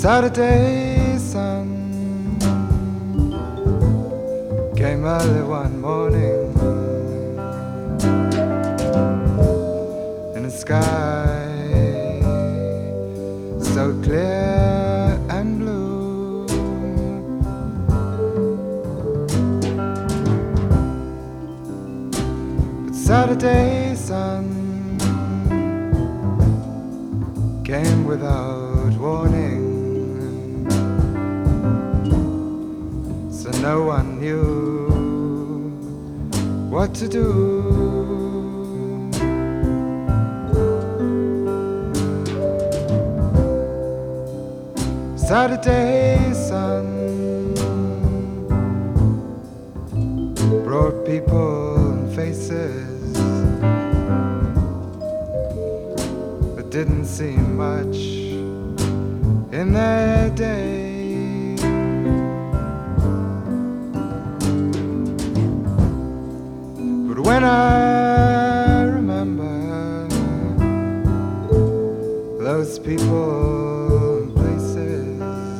Saturday sun came early one morning in a sky so clear and blue. But Saturday sun came without warning, so no one knew what to do. Saturday sun brought people and faces, but didn't seem much in their day. But when I remember those people and places,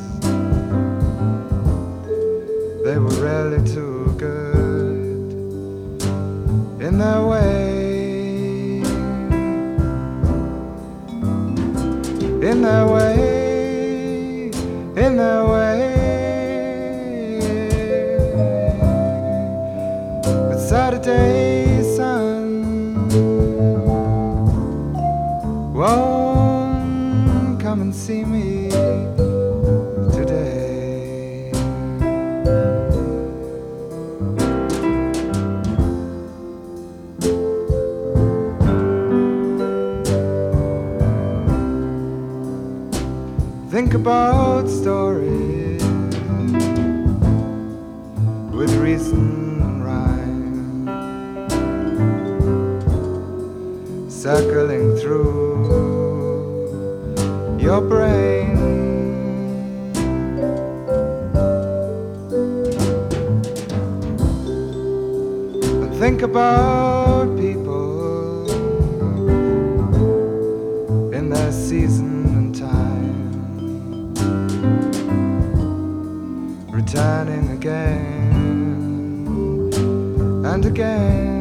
they were really too good in their way, in their way, in their way. But Saturday sun won't come and see me today. Think about stories with reason and rhyme, circling through your brain. And think about people in their season and time, returning again and again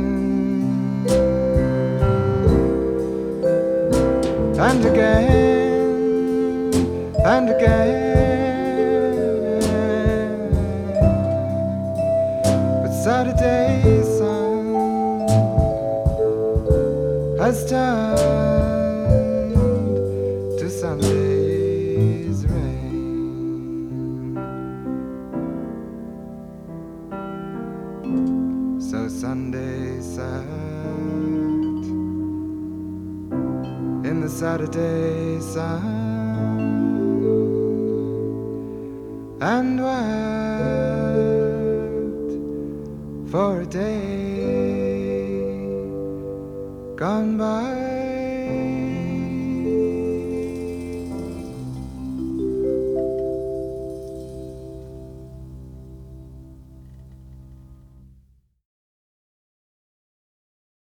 and again and again. But Saturday sun has turned to Sunday's rain. So Sunday sat in the Saturday sun and wept for a day gone by.